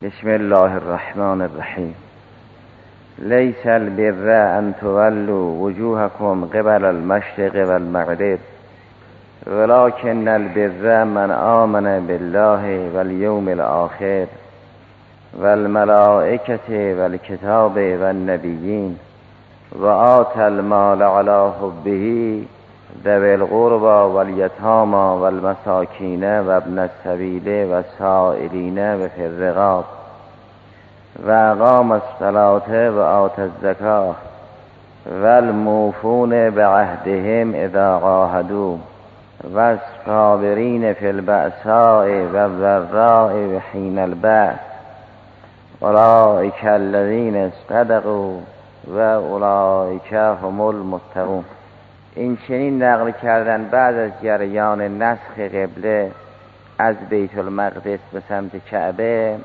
بسم الله الرحمن الرحیم. لیس البر ان تولوا وجوهکم قبل المشرق والمغرب ولكن البر من آمن بالله والیوم الآخر والملائکة والکتاب والنبیین وآتى المال على حبه ذوي القربى والیتامى والمساکین وابن السبیل والسائلین وفی الرقاب واقام الصلاة وآتى الزکاة والموفون بعهدهم اذا عاهدوا والصابرین فی البأساء والضراء وحین البأس اولئک الذین صدقوا و اولئک هم المتقون. این چنین نقل کردن بعد از جریان نسخ قبله از بیت المقدس به سمت کعبه،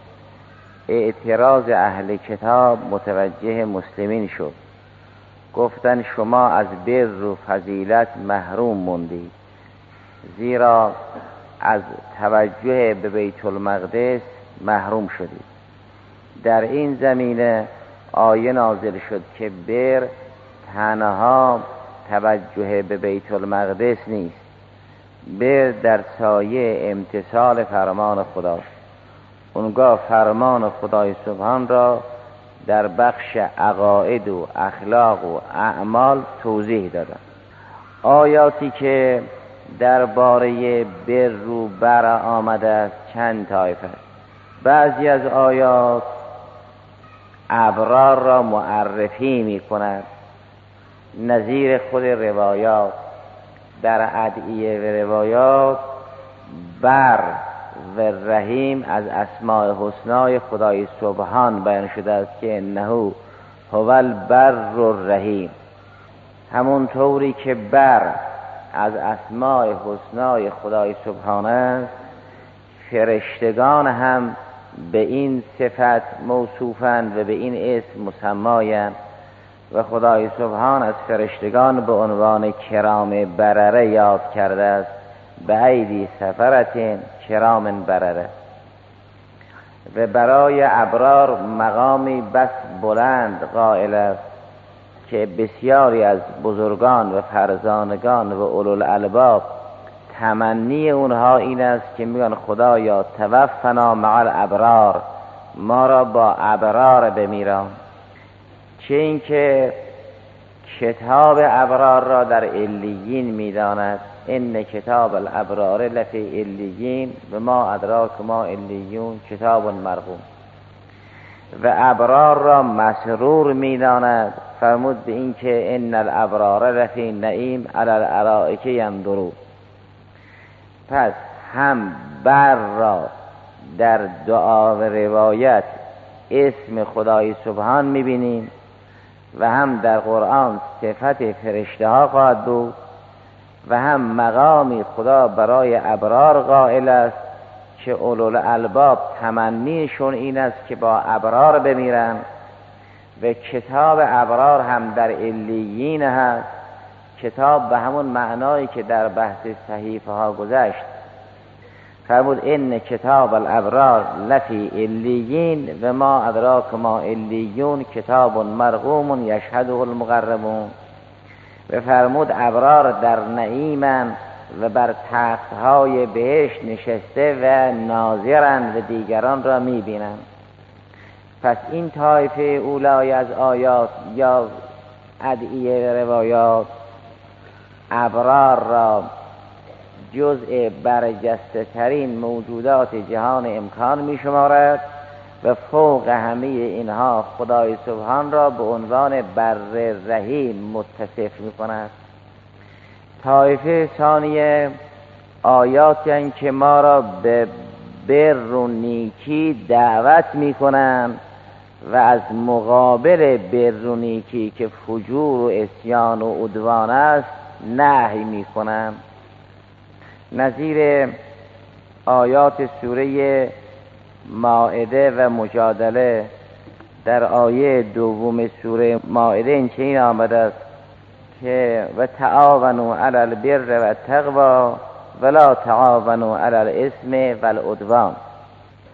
اعتراض اهل کتاب متوجه مسلمین شد. گفتن شما از بر و فضیلت محروم موندید، زیرا از توجه به بیت المقدس محروم شدید. در این زمینه آیه نازل شد که بر تنها توجه به بیت المقدس نیست، بر در سایه امتثال فرمان خداست. اونگاه فرمان خدای سبحان را در بخش عقاید و اخلاق و اعمال توضیح دادن. آیاتی که درباره بر و بر آمده است چند طایفه است. بعضی از آیات ابرار را معرفی می کند، نظیر خود روایات. در ادعیه و روایات بر و رحیم از اسماء حسنای خدای سبحان بیان شده است که انه هو البر الرحیم. همون طوری که بر از اسماء حسنای خدای سبحان است، فرشتگان هم به این صفت موصوفند و به این اسم مسمایند و خدای سبحان از فرشتگان به عنوان کرام برره یاد کرده است، به ایدی سفرت کرام برره. و برای ابرار مقامی بس بلند قائل است که بسیاری از بزرگان و فرزانگان و اولوالالباب تمنی اونها این است که میگن خدایا توفنا مع الابرار، ما را با ابرار بمیران. چه این که کتاب ابرار را در علیین میداند، ان کتاب الابرار لفی علیین و ما ادراک ما علیون کتاب مرقوم. و ابرار را مسرور میداند، فرمود به این که ان الابرار لفی نعیم علی الارائک ینظرون. پس هم بر را در دعا و روایت اسم خدای سبحان میبینیم و هم در قرآن صفت فرشته ها خواهد بود و هم مقامی خدا برای ابرار قائل است که اولوالالباب تمنیشون این است که با ابرار بمیرن. و کتاب ابرار هم در علیین هست، کتاب به همون معنایی که در بحث صحیفه ها گذشت. فرمود ان کتاب الابرار لفی علیین و ما ادراک ما علیون کتاب مرقوم یشهده المقربون. و فرمود ابرار در نعیمن و بر تختهای بهشت نشسته و ناظرند و دیگران را میبینند. پس این طایفه اولای از آیات یا ادعیه و روایات ابرار را جزء برجسته ترین موجودات جهان امکان می شمارد و فوق همه اینها خدای سبحان را به عنوان بر رحیم متصف می کند. طایفه ثانیه آیاتی که ما را به بر و نیکی دعوت می کنند و از مقابل بر و نیکی که فجور و عصیان و عدوان است نهی می کنند. نظیر آیات سوره مائده و مجادله. در آیه دوم سوره مائده این چنین آمده است که و تعاونوا علی البر و التقوی ولا تعاونوا علی الاثم والعدوان.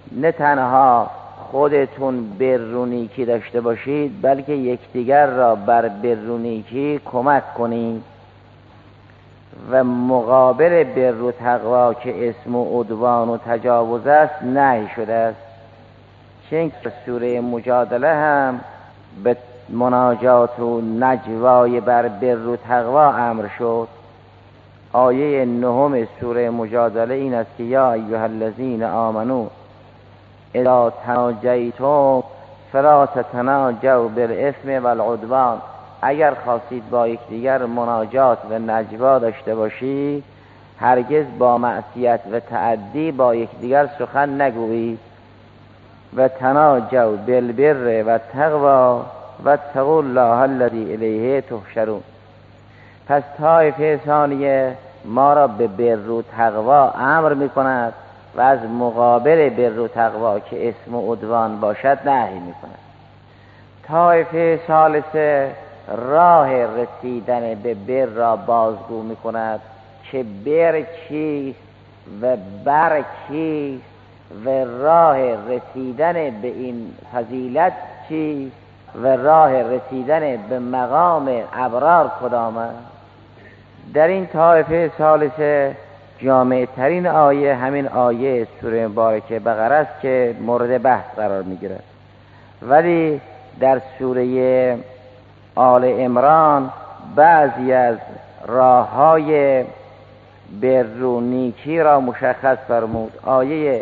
نه تنها خودتون بر و نیکی داشته باشید بلکه یکدیگر را بر بر و نیکی کمک کنید و مقابل بر و تقوا که اسم و عدوان و تجاوز است نهی شده است. چون سوره مجادله هم به مناجات و نجوای بر بر و تقوا امر شد. آیه 9 سوره مجادله این است که یا ایها الذین آمنوا اذا تناجیتم فلا تتناجوا بالاثم والعدوان. اگر خواستید با یکدیگر مناجات و نجوا داشته باشید هرگز با معصیت و تعدی با یکدیگر سخن نگویید. و تناجوا بالبر و التقوا واتقوا الله الذی الیه تحشرون. پس طایفه ثانیه ما را به بر و تقوا امر میکند و از مقابل بر و تقوا که اسم و عدوان باشد نهی میکند. طایفه ثالثه راه رسیدن به بر را بازگو میکند که بر چیست و بر چیست و راه رسیدن به این فضیلت چیست و راه رسیدن به مقام ابرار کدام است. در این طایفه ثالثه جامع ترین آیه همین آیه سوره مبارکه بقره است که مورد بحث قرار میگیرد. ولی در سوره آل عمران بعضی از راه‌های بر و نیکی را مشخص فرمود. آیه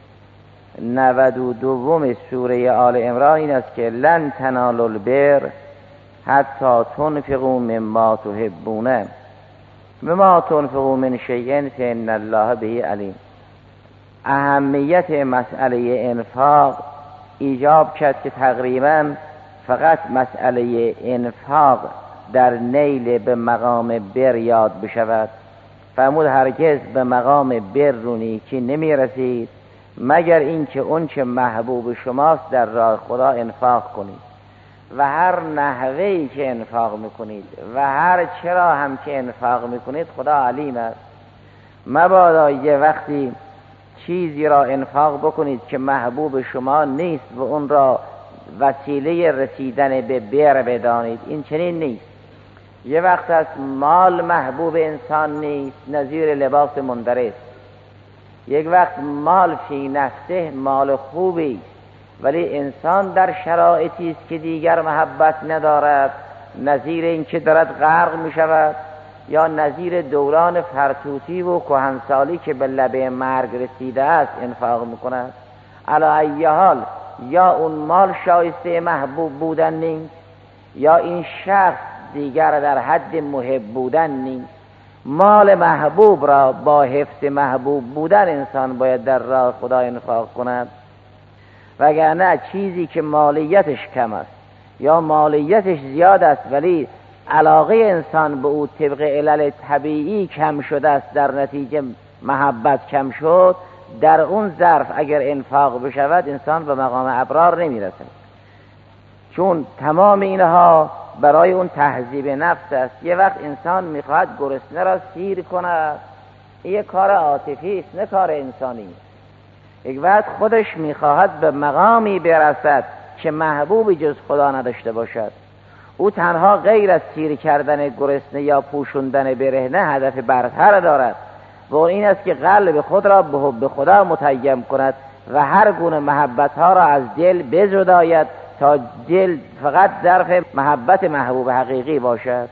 92 سوره آل عمران این است که لن تنالوا البر حتی تنفقوا مما تحبون وما تنفقوا من شیء فإن الله به علیم. اهمیت مسئله انفاق ایجاب کرد که تقریبا فقط مسئله انفاق در نیل به مقام بر یاد بشود. فرمود هرگز به مقام بر و نیکی نمی رسید مگر اینکه اون چه محبوب شماست در راه خدا انفاق کنید و هر نحوهی که انفاق میکنید و هر چرا هم که انفاق میکنید خدا علیم است. مبادا یه وقتی چیزی را انفاق بکنید که محبوب شما نیست و اون را وسیله رسیدن به بر بدانید. این چنین نیست. یه وقت از مال محبوب انسان نیست نظیر لباس مندرس. یک وقت مال فی نفسه مال خوبی ولی انسان در شرایطی است که دیگر محبت ندارد نظیر این که دارد غرق می شود یا نظیر دوران فرتوتی و کهنسالی که به لبه مرگ رسیده است انفاق می کند. علی ای حال یا اون مال شایسته محبوب بودن نیست یا این شخص دیگر در حد محب بودن نیست. مال محبوب را با حفظ محبوب بودن انسان باید در راه خدا انفاق کند، وگرنه چیزی که مالیتش کم است یا مالیتش زیاد است ولی علاقه انسان به او طبق علل طبیعی کم شده است، در نتیجه محبت کم شد، در اون ظرف اگر انفاق بشود انسان به مقام ابرار نمی رسد. چون تمام اینها برای اون تهذیب نفس است. یه وقت انسان میخواهد گرسنه را سیر کند، این کار عاطفی است نه کار انسانی. یک وقت خودش میخواهد به مقامی برسد که محبوبی جز خدا نداشته باشد. او تنها غیر از سیر کردن گرسنه یا پوشوندن برهنه هدف برتر دارد و این است که قلب خود را به حب خدا متیم کند و هر گونه محبت ها را از دل بزداید تا دل فقط ظرف محبت محبوب حقیقی باشد.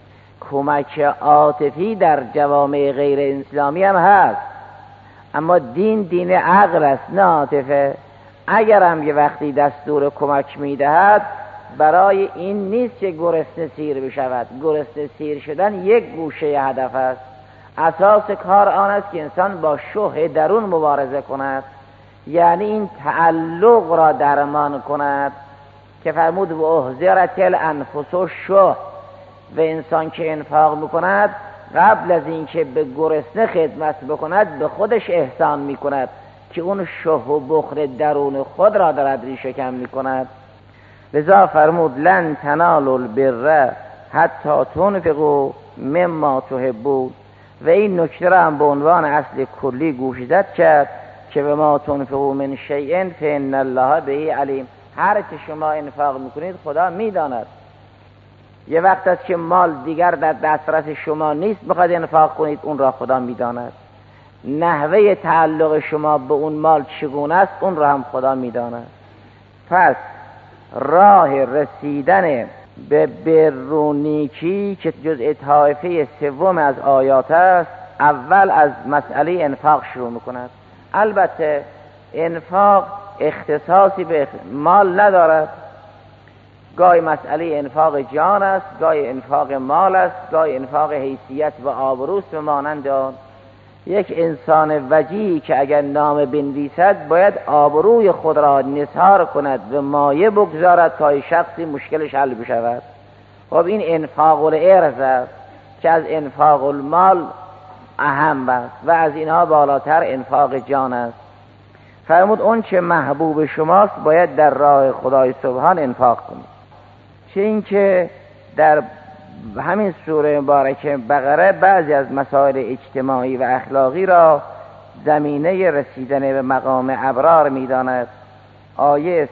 کمک عاطفی در جوامع غیر اسلامی هم هست، اما دین عقل است نه عاطفه. اگر هم یه وقتی دستور کمک میدهد برای این نیست که گرسنه سیر بشود. گرسنه سیر شدن یک گوشه هدف است. اساس کار آن است که انسان با شح درون مبارزه کند، یعنی این تعلق را درمان کند که فرمود و احضرت الانفس الشح. و انسان که انفاق میکند قبل از اینکه به گرسنه خدمت بکند به خودش احسان میکند که اون شح و بخل درون خود را دارد ریشه کم میکند. لذا فرمود لن تنالوا البر حتی تنفقوا مما تحبون. و این نکته را هم به عنوان اصل کلی گوشزد کرد که به ما تنفقوا من شیء فإن الله به علیم. هر چه شما انفاق میکنید خدا میداند. یه وقت است که مال دیگر در دسترس شما نیست بخواید انفاق کنید، اون را خدا میداند. نحوه تعلق شما به اون مال چگونه است اون را هم خدا میداند. پس راه رسیدن به بر و نیکی که جزء طایفه سوم از آیات است، اول از مسئله انفاق شروع میکند. البته انفاق اختصاصی به مال ندارد. گاهی مسئله انفاق جان است، گاهی انفاق مال است، گاهی انفاق حیثیت و آبروست و مانند آن. یک انسان وجیهی که اگر نام بنویسد باید آبروی خود را نثار کند و مایه بگذارد تا شخصی مشکلش حل بشود. خب این انفاق الارض است که از انفاق المال اهم است و از اینها بالاتر انفاق جان است. فرمود اون چه محبوب شماست باید در راه خدای سبحان انفاق کنید. چه اینکه در همین سوره مبارکه بقره بعضی از مسائل اجتماعی و اخلاقی را زمینه رسیدن به مقام ابرار می‌داند. آیه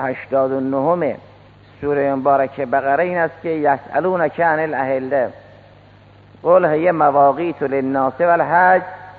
189 سوره مبارکه بقره این است که یسألونک عن الاهله قل هی مواقیت للناس والحج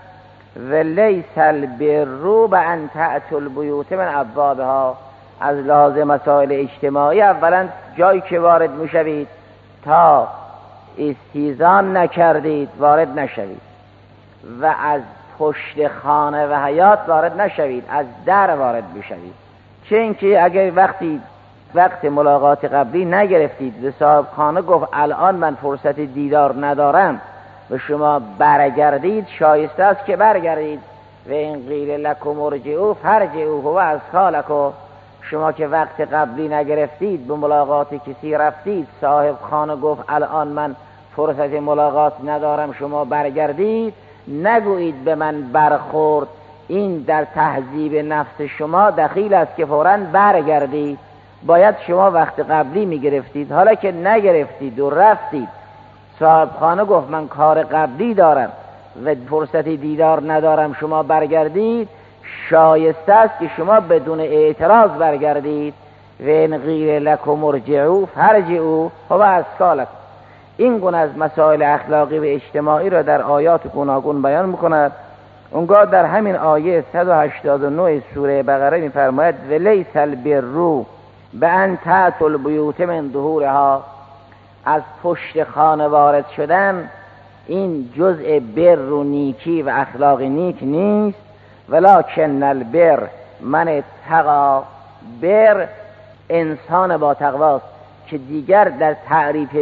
ولیس البر بان تأتوا البیوت من ابوابها. از لحاظ مسائل اجتماعی اولا جایی که وارد میشوید تا استیزان نکردید وارد نشوید و از پشت خانه و حیاط وارد نشوید، از در وارد بشوید. چه اینکه اگر وقت ملاقات قبلی نگرفتید و صاحب خانه گفت الان من فرصت دیدار ندارم و شما برگردید، شایسته است که برگردید. و این قیل لکم ارجعوا فارجعوا هو ازکی لکم. شما که وقت قبلی نگرفتید به ملاقات کسی رفتید، صاحب خانه گفت الان من فرصت ملاقات ندارم شما برگردید، نگویید به من برخورد. این در تهذیب نفس شما دخیل است که فوراً برگردید. باید شما وقت قبلی میگرفتید. حالا که نگرفتید و رفتید، صاحب خانه گفت من کار قبلی دارم و فرصت دیدار ندارم شما برگردید، شایسته است که شما بدون اعتراض برگردید. و ان قیل لکم ارجعوا فارجعوا هو ازکی لکم. این گونه از مسائل اخلاقی و اجتماعی را در آیات گوناگون بیان میکند. اونگاه در همین آیه 189 سوره بقره میفرماید ولیس البر بان تأتوا البیوت من ظهورها. از پشت خانه وارد شدن این جزء بر و نیکی و اخلاق نیک نیست. ولکن البر من اتقی. بر انسان با تقواست که دیگر در تعریف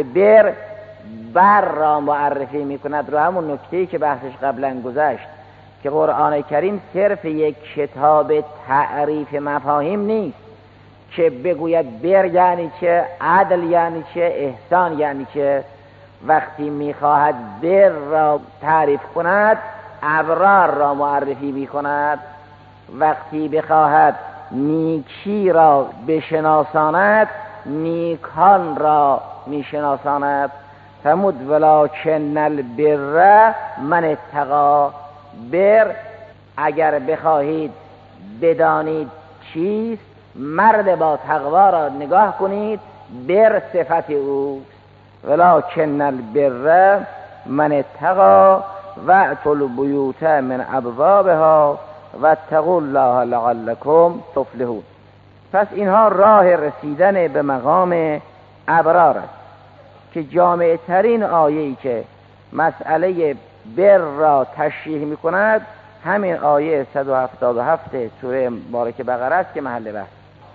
بر را معرفی میکند رو همون نکته‌ای که بحثش قبلا گذشت که قرآن کریم صرف یک کتاب تعریف مفاهیم نیست که بگوید بر یعنی چه، عدل یعنی چه، احسان یعنی چه. وقتی میخواهد بر را تعریف کند ابرار را معرفی میکند. وقتی بخواهد نیکی را بشناساند نیکان را میشناساند. فرمود ولکن البر من اتقی. بر اگر بخواهید بدانید چیست، مرد با تقوا را نگاه کنید، بر صفت او. ولکن البر من اتقی واتوا البیوت من ابوابها واتقوا الله لعلکم تفلحون. پس اینها راه رسیدن به مقام ابرار است که جامع ترین آیه‌ای که مسئله بر را تشریح می کند همین آیه 177 سوره مبارکه بقره است که محل بحث.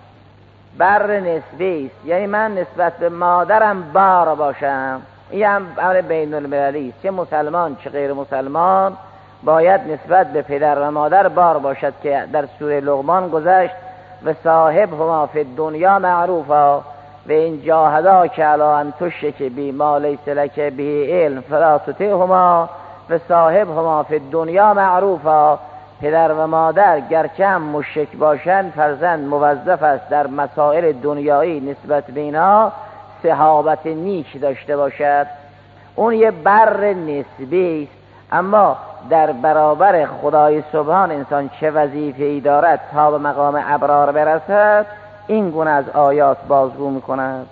بر نسبی است، یعنی من نسبت به مادرم بار باشم. این هم امر بین المللی است، چه مسلمان چه غیر مسلمان باید نسبت به پدر و مادر بار باشد که در سوره لقمان گذشت و صاحب هما فی الدنیا معروفا و این جاهداک علی ان تشرک بی ما لیس لک به علم فلا تطعهما و صاحب هما فی الدنیا معروفا. پدر و مادر گرچه هم مشرک باشند، فرزند موظف است در مسائل دنیایی نسبت به اینا صحابت نیک داشته باشد. اون یه بر نسبی است. اما در برابر خدای سبحان انسان چه وظیفه‌ای دارد تا به مقام ابرار برسد، این گونه از آیات بازگو می‌کند.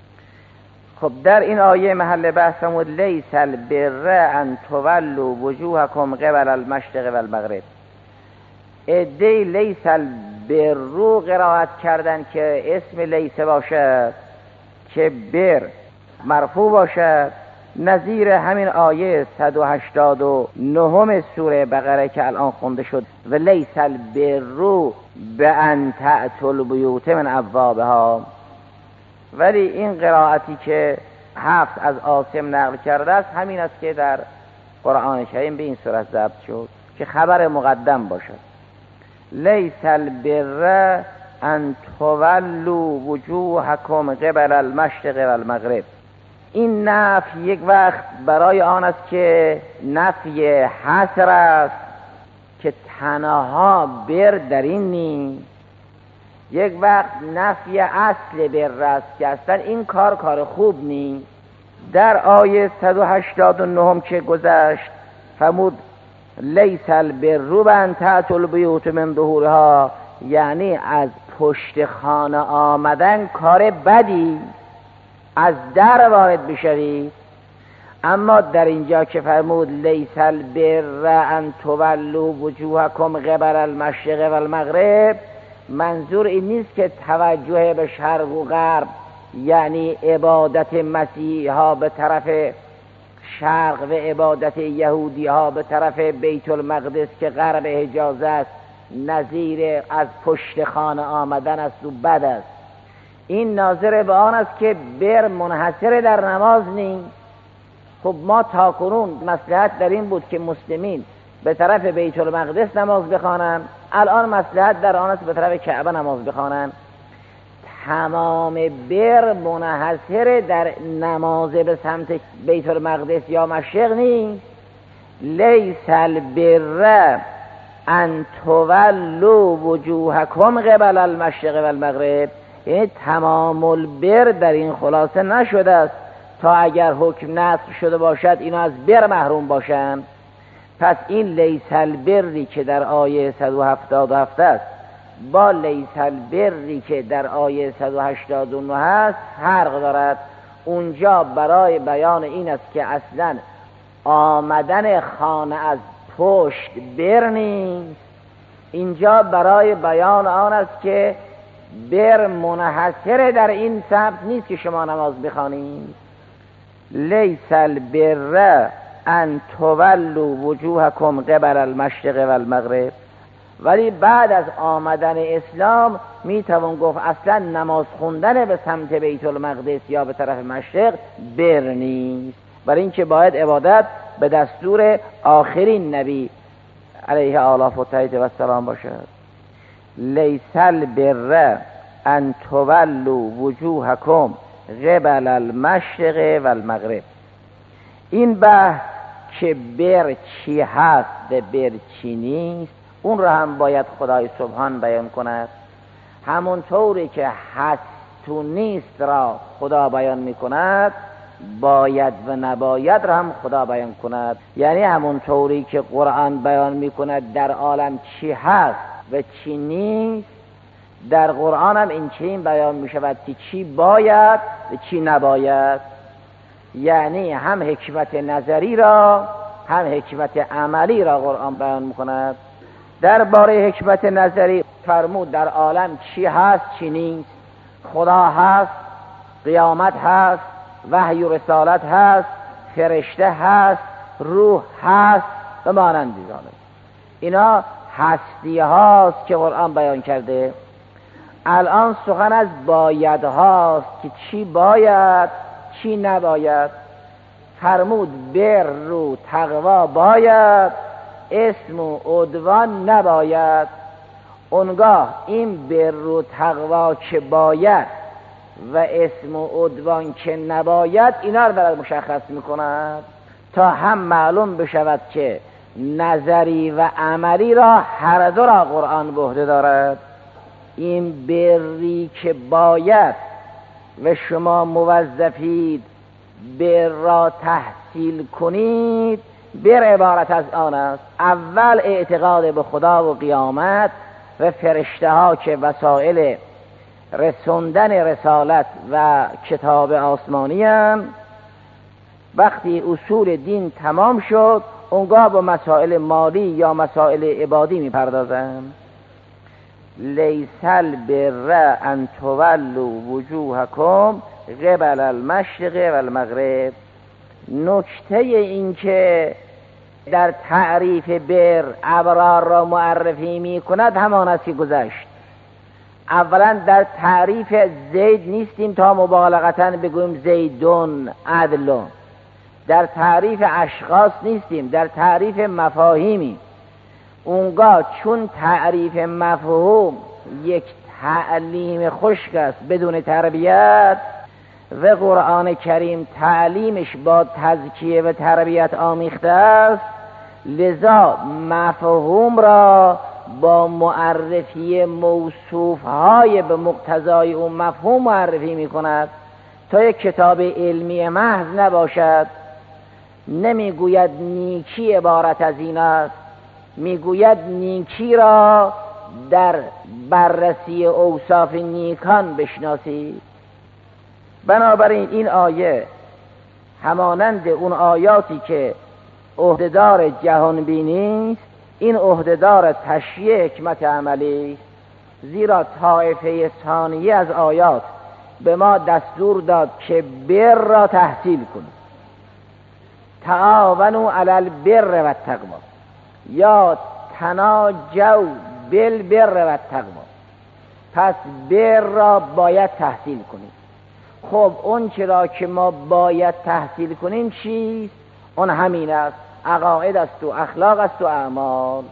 خب در این آیه محل بحث فرمود لیس البر ان تولوا وجوهکم قبل المشرق و المغرب. عده‌ای لیس البر رو قرائت کردن که اسم لیس باشد، که بر مرفوع باشد، نظیر همین آیه 189 سوره بقره که الان خونده شد و لیس البر بان تأتوا البیوت من ابوابها. ولی این قرائتی که حفص از عاصم نقل کرده است همین است که در قرآن کریم به این صورت ضبط شد که خبر مقدم باشد. لیس البر ان تولوا وجوهکم قبل المشرق و المغرب. این نفی یک وقت برای آن است که نفی حصر است که تنها بر در این نیست، یک وقت نفی اصل بر است که اصلا این کار خوب نیست. در آیه 189 که گذشت فرمود لیس البر بان تأتوا البیوت من ظهورها، یعنی از پشت خانه آمدن کار بدی، از در وارد بشوید. اما در اینجا که فرمود لیس البر ان تولوا وجوهکم قبل المشرق و المغرب، منظور این نیست که توجه به شرق و غرب، یعنی عبادت مسیحی ها به طرف شرق و عبادت یهودی ها به طرف بیت المقدس که غرب حجاز است، نظیر از پشت خانه آمدن است و بد است. این ناظر به آن است که بر منحصر در نماز نیست. خب ما تاکنون مصلحت در این بود که مسلمین به طرف بیت المقدس نماز بخوانند، الان مصلحت در آن است به طرف کعبه نماز بخوانند. تمام بر منحصر در نماز به سمت بیت المقدس یا مشرق نیست. لیس البر ان تولوا وجوهکم قبل المشرق و المغرب، یعنی تمام البر در این خلاصه نشده است تا اگر حکم نصر شده باشد اینا از بر محروم باشند. پس این لیس البری که در آیه 177 است با لیس البری که در آیه 189 است فرق دارد. اونجا برای بیان این است که اصلا آمدن خانه از پشت بر نیست، اینجا برای بیان آن است که بر منحصر در این سمت نیست که شما نماز بخوانید. لیس البر ان تولوا وجوهکم قبل المشرق و المغرب. ولی بعد از آمدن اسلام میتوان گفت اصلا نماز خوندن به سمت بیت المقدس یا به طرف مشرق بر نیست، برای اینکه باید عبادت به دستور آخرین نبی علیه آلاف و تایید و سلام باشد. لیس البر ان تولوا وجوهکم قبل المشرق و المغرب. این بحث که بر چی هست و بر چی نیست اون را هم باید خدای سبحان بیان کند. همون طوری که هست و نیست را خدا بیان می کند باید و نباید را هم خدا بیان کند. یعنی همون طوری که قرآن بیان می کند در عالم چی هست و چی نیست، در قرآن هم این چنین بیان می شود که چی باید و چی نباید. یعنی هم حکمت نظری را هم حکمت عملی را قرآن بیان می کند. درباره حکمت نظری فرمود در عالم چی هست چی نیست. خدا هست، قیامت هست، وحی و رسالت هست، فرشته هست، روح هست و مانند ذالک. اینا هستی هاست که قرآن بیان کرده. الان سخن از باید هاست که چی باید چی نباید. فرمود بر رو تقوا باید، اسم و عدوان نباید. اونگاه این بر و تقوا که باید و اسم و عدوان که نباید اینا رو برای مشخص میکند تا هم معلوم بشود که نظری و عملی را هر دو را قرآن به عهده دارد. این بری که باید و شما موظفید بر را تحصیل کنید، بر عبارت از آن است: اول اعتقاد به خدا و قیامت و فرشته ها که وسایل رسوندن رسالت و کتاب آسمانی هم. وقتی اصول دین تمام شد اونگاه با مسائل مالی یا مسائل عبادی میپردازند. لیس البر ان تولوا وجوهکم قبل المشرق و المغرب. نکته این که در تعریف بر ابرار را معرفی می کند همان است که گذشت. اولا در تعریف زید نیستیم تا مبالغتاً بگویم زیدون عدلون. در تعریف اشخاص نیستیم، در تعریف مفاهیمی. اونگاه چون تعریف مفهوم یک تعلیم خشک است بدون تربیت و قرآن کریم تعلیمش با تزکیه و تربیت آمیخته است، لذا مفهوم را با معرفی موصوفهای به مقتضای اون مفهوم معرفی می کند تا یک کتاب علمی محض نباشد. نمیگوید نیکی عبارت از این است، میگوید نیکی را در بررسی اوصاف نیکان بشناسید. بنابراین این آیه همانند اون آیاتی که عهدهدار جهان بینی است، این عهدهدار تشریع حکمت عملی است. زیرا طایفه ثانیه از آیات به ما دستور داد که بر را تحصیل کنید. تعاونوا علی البر و التقوی یا تناجوا بالبر و التقوی. پس بر را باید تحصیل کنید. خب اون چرا که ما باید تحصیل کنیم چیست؟ اون همین است، عقاید است و اخلاق است و اعمال.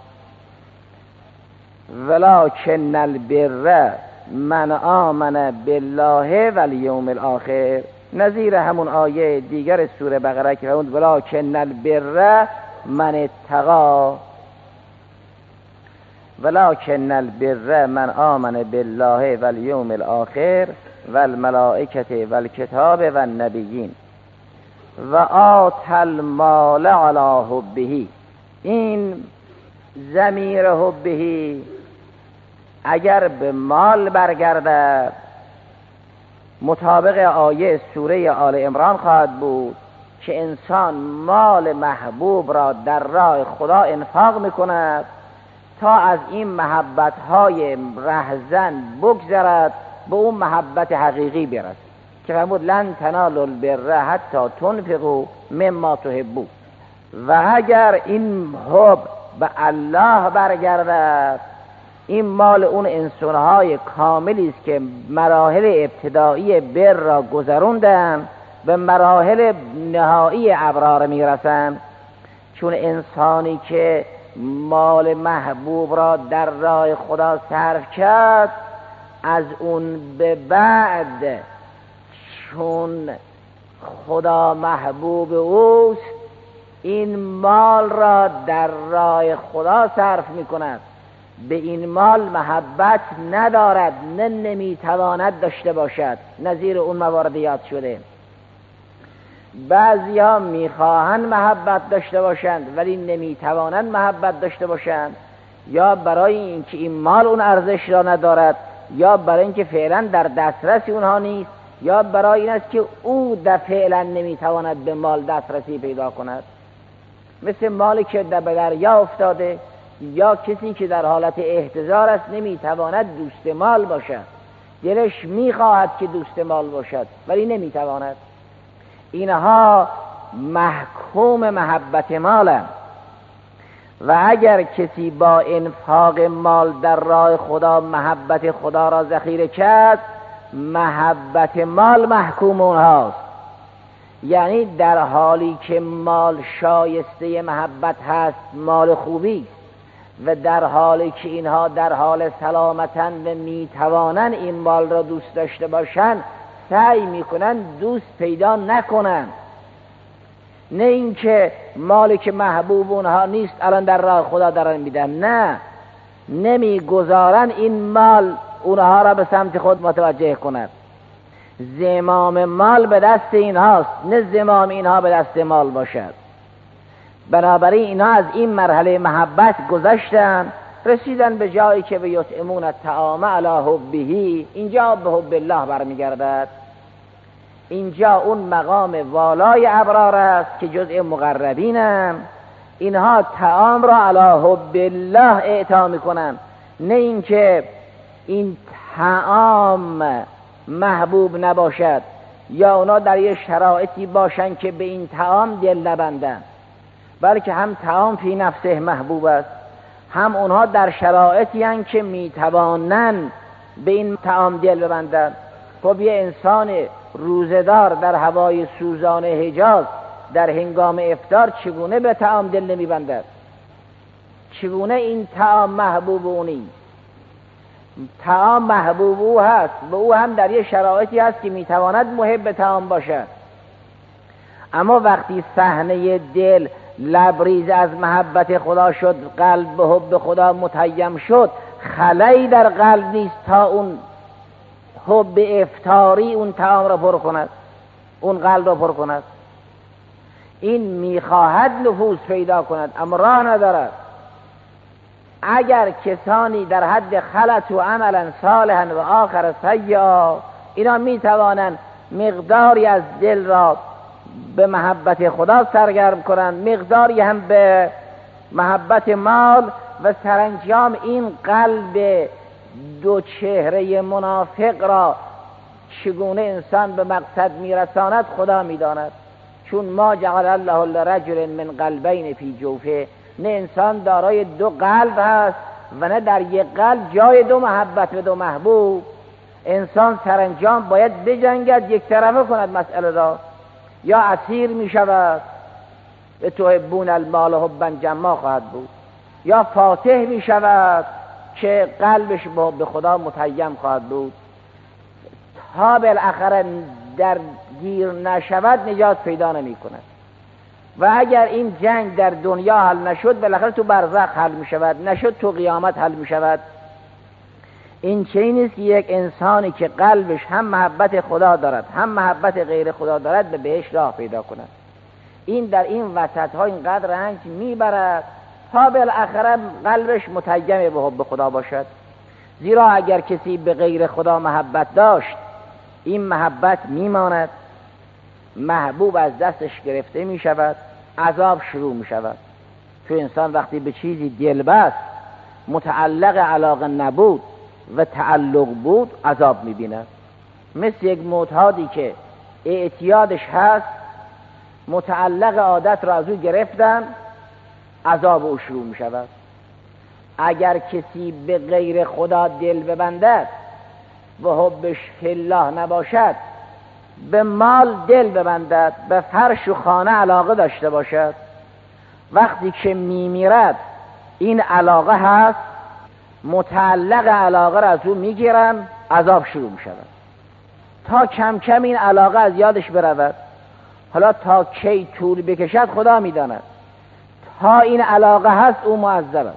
ولکن البر من آمن بالله و الیوم الاخر، نظیر همون آیه دیگر سوره بقره که فرمود ولکن البر من اتقی. ولکن البر من آمن بالله و الیوم الاخر و الملائکه و الکتاب و النبیین و آت المال علی حبه. این ضمیر حبه اگر به مال برگردد مطابق آیه سوره آل عمران خواهد بود که انسان مال محبوب را در راه خدا انفاق میکند تا از این محبت‌های رهزن بگذرد به اون محبت حقیقی برسد که فرمود لن تنالوا البر حتی تنفقوا مما تحبون. و اگر این حب به الله برگردد، این مال اون انسان‌های کاملی است که مراحل ابتدایی بر را گذروندن به مراحل نهایی ابرار میرسند. چون انسانی که مال محبوب را در راه خدا صرف کرد، از اون به بعد چون خدا محبوب اوست این مال را در راه خدا صرف می کند، به این مال محبت ندارد، نه نمیتواند داشته باشد. نظیر اون موارد یاد شده. بعضی ها میخواهند محبت داشته باشند ولی نمیتوانند محبت داشته باشند، یا برای اینکه این مال اون ارزش را ندارد، یا برای اینکه فعلا در دسترس اونها نیست، یا برای این است که او فعلا نمیتواند به مال دسترسی پیدا کند. مثل مالی که در دریا افتاده، یا کسی که در حالت احتضار است نمیتواند دوست مال باشد، دلش میخواهد که دوست مال باشد ولی نمیتواند. اینها محکوم محبت مالند. و اگر کسی با انفاق مال در راه خدا محبت خدا را ذخیره کرد، محبت مال محکوم اونهاست. یعنی در حالی که مال شایسته محبت هست، مال خوبی، و در حالی که اینها در حال سلامتن و میتوانن این مال را دوست داشته باشن، سعی میکنن دوست پیدا نکنن. نه اینکه مالی که محبوب اونها نیست الان در راه خدا دارن میدن، نه، نمیگذارن این مال اونها را به سمت خود متوجه کند. زمام مال به دست اینهاست، نه زمام اینها به دست مال باشد. بنابراین اینا از این مرحله محبت گذشتن، رسیدن به جایی که به یطعمون الطعام علی حبه. اینجا به حب الله برمیگردد. اینجا اون مقام والای ابرار است که جزء مقربینم. اینها طعام را علی حب الله اعطا میکنن، نه اینکه این طعام محبوب نباشد یا اونا در یه شرایطی باشن که به این طعام دل نبندن، بلکه هم طعام فی نفسه محبوب است، هم اونها در شرایطی هستند که میتوانن به این طعام دل ببندن. خب یه انسان روزدار در هوای سوزان حجاز در هنگام افطار چگونه به طعام دل نمیبندد؟ چگونه این طعام محبوب اونی؟ طعام محبوب او هست و او هم در یه شرایطی هست که میتواند محب طعام باشد. اما وقتی صحنه دل لبریز از محبت خدا شد، قلب به حب خدا متیم شد، خلایی در قلب نیست تا اون حب افطاری اون طعام را پر کند، اون قلب را پر کند. این میخواهد نفوذ پیدا کند اما راه ندارد. اگر کسانی در حد خلط و عملا صالحا و آخر سیئا، اینا میتوانند مقداری از دل را به محبت خدا سرگرم کنند، مقداری هم به محبت مال، و سرانجام این قلب دو چهره منافق را چگونه انسان به مقصد میرساند خدا میداند. چون ما جعل الله لرجل من قلبین فی جوفه، نه انسان دارای دو قلب هست و نه در یک قلب جای دو محبت و دو محبوب. انسان سرانجام باید بجنگد، یک طرفه کند مسئله را، یا اسیر می شود به تحبون المال حبا جما خواهد بود، یا فاتح می شود که قلبش به خدا متیم خواهد بود. تا بالاخره در گیر نشود نجات پیدا نمی کند. و اگر این جنگ در دنیا حل نشد، بالاخره تو برزخ حل می شود، نشد تو قیامت حل می شود. این چیزی نیست که یک انسانی که قلبش هم محبت خدا دارد هم محبت غیر خدا دارد به بهشت راه پیدا کند. این در این وسط ها اینقدر رنج میبرد تا بالاخره قلبش متیم به حب خدا باشد. زیرا اگر کسی به غیر خدا محبت داشت، این محبت میماند، محبوب از دستش گرفته می شود، عذاب شروع می شود. چون انسان وقتی به چیزی دل بست، متعلق علاقه نبود و تعلق بود، عذاب می بیند. مثل یک معتادی که اعتیادش هست، متعلق عادت را از او گرفتن، عذاب او شروع می شود. اگر کسی به غیر خدا دل ببندد و حبش فی الله نباشد، به مال دل ببندد، به فرش و خانه علاقه داشته باشد، وقتی که میمیرد این علاقه هست، متعلق علاقه را از او میگیرن، عذاب شروع میشود تا کم کم این علاقه از یادش برود. حالا تا کی طول بکشد خدا میداند. تا این علاقه هست او معذب است،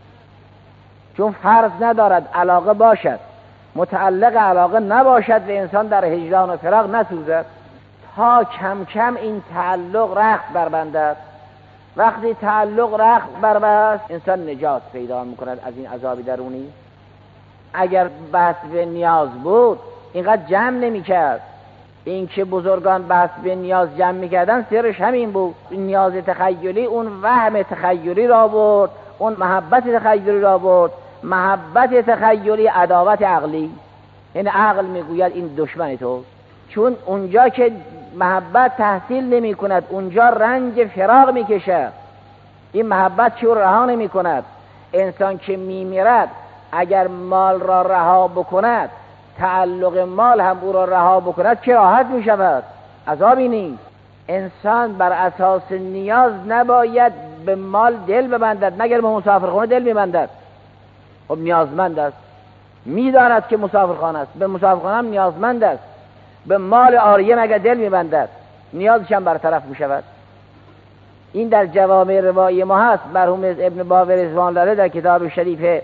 چون فرض ندارد علاقه باشد، متعلق علاقه نباشد و انسان در هجران و فراق نسوزد. تا کم کم این تعلق رخت بربندد. وقتی تعلق رخت بربست، انسان نجات پیدا میکند از این عذاب درونی. اگر بحث به نیاز بود اینقدر جمع نمیکرد. این که بزرگان بحث به نیاز جمع میکردن سرش همین بود. نیاز تخیلی اون وهم تخیلی را برد، اون محبت تخیلی را برد. محبت تخیلی عداوت عقلی، این عقل میگوید این دشمن تو، چون اونجا که محبت تحصیل نمی کند اونجا رنج فراق میکشه. این محبت چه رها نمی کند. انسان که میمیرد اگر مال را رها بکند، تعلق مال هم او را رها بکند، که راحت می شود، عذابی نیست. انسان بر اساس نیاز نباید به مال دل ببندد، مگر به مسافرخانه دل میبندد. خب نیازمند است، میداند که مسافرخانه است، به مسافرخانه هم نیازمند است. به مال عاریه مگر دل میبندد، نیازش هم برطرف می شود. این در جوامع روایی ما هست. مرحوم ابن باوی رضوان الله در کتاب شریف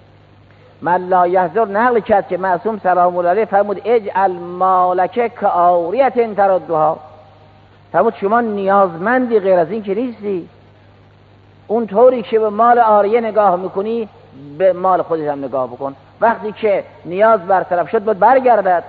من لا یحضر نقل کرد که معصوم سلام الله علیه فرمود اجعل مالک کعاریت تردها. فرمود شما نیازمندی، غیر از این که نیستی. اون طوری که به مال عاریه نگاه میکنی به مال خودت هم نگاه بکن. وقتی که نیاز برطرف شد باید برگردد.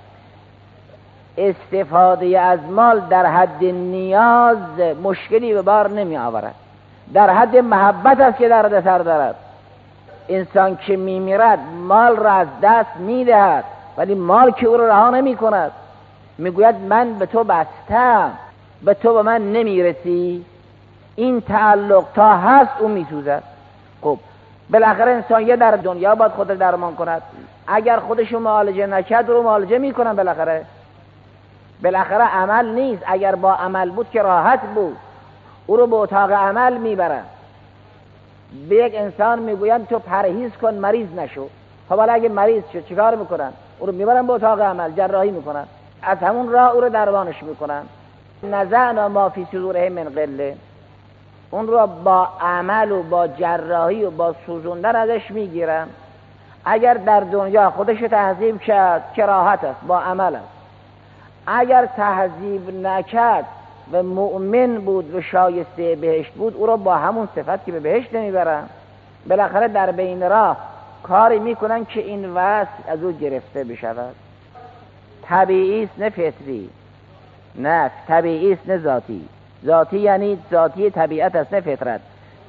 استفاده از مال در حد نیاز مشکلی به بار نمی آورد، در حد محبت است که در سر دارد. انسان که می میرد مال را از دست می دهد، ولی مال که او را رها نمی کند. می گوید من به تو بستم، به تو به من نمی رسی. این تعلق تا هست او می سوزد. خب بالاخره انسان یه در دنیا باید خود درمان کند. اگر خودشو معالجه نکرد رو معالجه می کنن. بالاخره عمل نیست. اگر با عمل بود که راحت بود، او رو به اتاق عمل میبرن. به یک انسان میگوین تو پرهیز کن مریض نشو. خب حالا اگه مریض شد چیکار میکنن؟ او رو میبرن به اتاق عمل، جراحی میکنن، از همون راه او رو درمانش میکنن. نزعنا ما فی صدورهم من غله، اون رو با عمل و با جراحی و با سوزوندن ازش میگیرن. اگر در دنیا خودش رو تهذیب کرد که راحت است، با عمل است. اگر تهذیب نکرد و مؤمن بود و شایسته بهشت بود، او را با همون صفت که به بهشت نمیبرن. بالاخره در بین راه کاری میکنن که این وصف از او گرفته بشود. طبیعی است نه فطری، نه طبیعی است نه ذاتی. ذاتی یعنی ذاتی طبیعت است نه فطرت.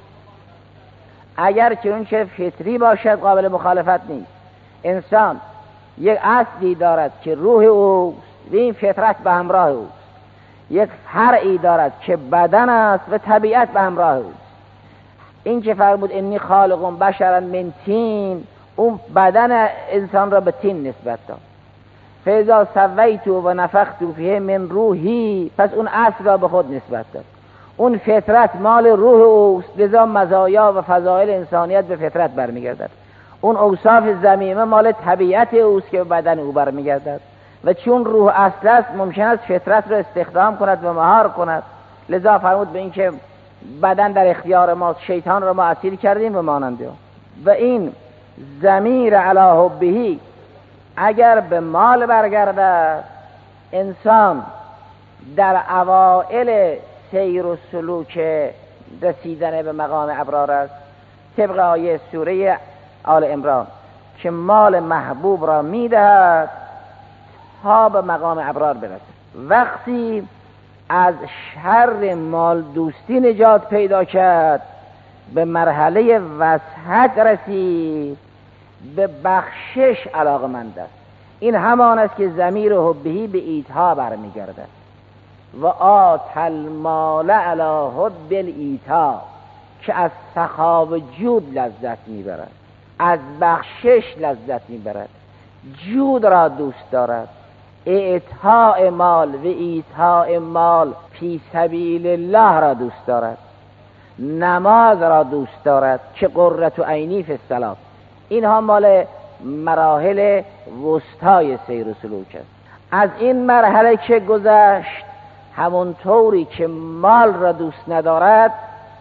اگر که اون چه فطری باشد قابل مخالفت نیست. انسان یک اصلی دارد که روح او و این فطرت به همراه اوست. یک فرعی دارد که بدن است و طبیعت به همراه اوست. این که فرمود انی خالق بشرا من طین، اون بدن انسان را به طین نسبت داد. فاذا سویت و نفخت فیه من روحی، پس اون اصل را به خود نسبت داد. اون فطرت مال روح اوست، لذا مزایا و فضائل انسانیت به فطرت برمیگردد. اون اوصاف ذمیمه مال طبیعت اوست که به بدن او برمیگردد. و چون روح اصل است ممکن است فطرت را استخدام کند و مهار کند. لذا فرمود به این که بدن در اختیار ما، شیطان را ما اسیر کردیم و ماننده. و این ضمیر علی حبه اگر به مال برگردد، انسان در اوائل سیر و سلوک رسیدن به مقام ابرار است. طبق آیه سوره آل عمران که مال محبوب را میدهد تا به مقام ابرار برسد. وقتی از شر مال دوستی نجات پیدا کرد، به مرحله وسعت رسید، به بخشش علاقمند است. این همان است که ضمیر حبهی به ایتها برمیگردد. و آت المال علی حب الایتها، که از سخا و جود لذت میبرد، از بخشش لذت میبرد، جود را دوست دارد. اعطاء مال و ایتاء مال فی سبیل الله را دوست دارد. نماز را دوست دارد که قرة عینی فی الصلاة. اینها مال مراحل وسطای سیر و سلوک است. از این مرحله که گذشت، همونطوری که مال را دوست ندارد،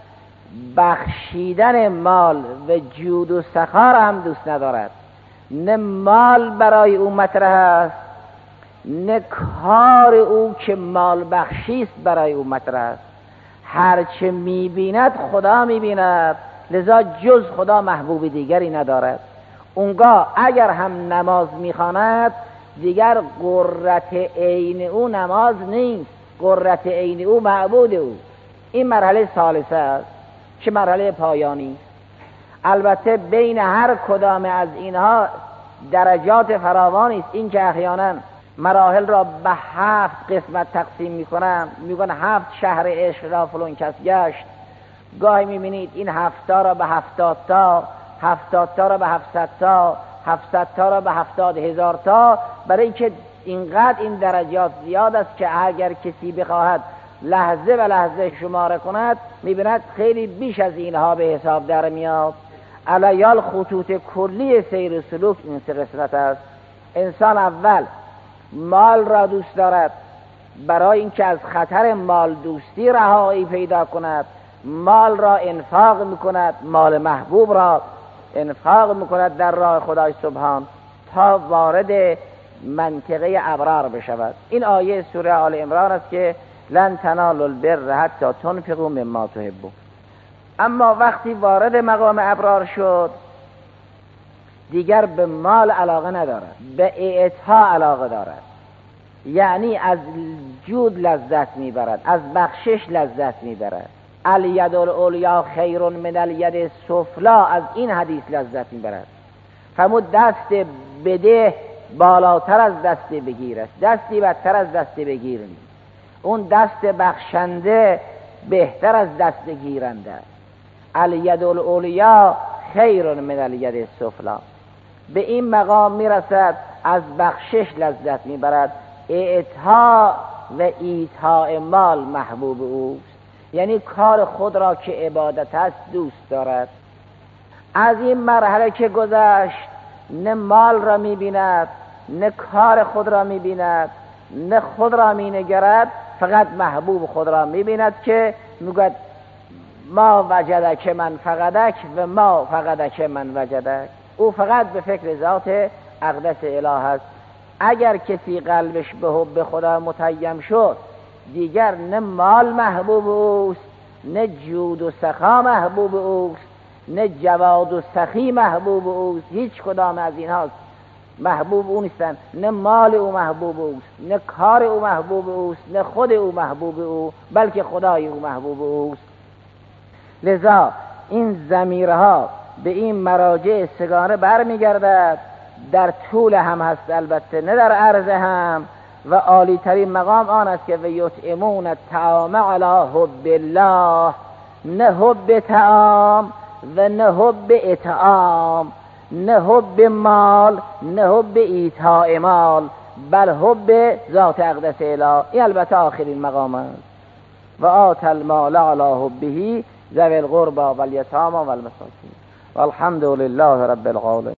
بخشیدن مال و جود و سخا را هم دوست ندارد. نه مال برای او مطرح است، نه کار او که مال بخشیست برای او مطرح است. هرچه میبیند خدا میبیند، لذا جز خدا محبوب دیگری ندارد. اونگاه اگر هم نماز میخواند، دیگر قرة عین او نماز نیست، قرة عین او معبود او. این مرحله ثالثه است که مرحله پایانی. البته بین هر کدام از اینها درجات فراوانی است. این که احیانا مراحل را به 7 قسمت تقسیم میکنن، میگن 7 شهر عشق را فلان کس گشت. گاهی میبینید این 7 را به 70 تا، 70 تا را به 700 تا، 700 تا را به 70,000 تا. برای اینکه اینقدر این درجات زیاد است که اگر کسی بخواهد لحظه به لحظه شماره کند، میبیند خیلی بیش از اینها به حساب در میاد. علیال خطوط کلی سیر و سلوک این 3 قسمت است. انسان اول مال را دوست دارد، برای اینکه از خطر مال دوستی رهایی پیدا کند مال را انفاق میکند، مال محبوب را انفاق میکند در راه خدای سبحان تا وارد منطقه ابرار بشود. این آیه سوره آل عمران است که لن تنالوا البر حتی تنفقوا مما تحبون. اما وقتی وارد مقام ابرار شد دیگر به مال علاقه ندارد، به اعطا علاقه دارد، یعنی از جود لذت میبرد، از بخشش لذت میبرد. الید العلیا خیر من الید السفلا، از این حدیث لذت میبرد. فرمود دست بده بالاتر از دست بگیر است، دستی بدتر از دست بگیر نیست. اون دست بخشنده بهتر از دست گیرنده. الید العلیا خیر من الید السفلا. به این مقام میرسد از بخشش لذت میبرد. اعطا و ایتاء مال محبوب اوست، یعنی کار خود را که عبادت است دوست دارد. از این مرحله که گذشت نه مال را میبیند، نه کار خود را میبیند، نه خود را مینگرد، فقط محبوب خود را میبیند که میگوید ما وجدک من فقدک و ما فقدک من وجدک. او فقط به فکر ذات اقدس اله است. اگر کسی قلبش به حب خدا متیم شد دیگر نه مال محبوب اوست، نه جود و سخا محبوب اوست، نه جواد و سخی محبوب اوست. هیچ کدام از اینها محبوب او نیستن. نه مال او محبوب اوست، نه کار او محبوب اوست، نه خود او محبوب او، بلکه خدای او محبوب اوست. لذا این ضمیرها به این مراجع سگانه برمیگردد. در طول هم هست البته، نه در عرض هم. و عالی ترین مقام آن است که و یطعمون الطعام علی حب الله، نه حب طعام و نه حب اطعام، نه حب مال، نه حب ایتاء مال، بل حب ذات اقدس اله. این البته آخرین مقام است. و آت المال علی حبه ذوی القربى والیتامی والمساکین والحمد لله رب العالمین.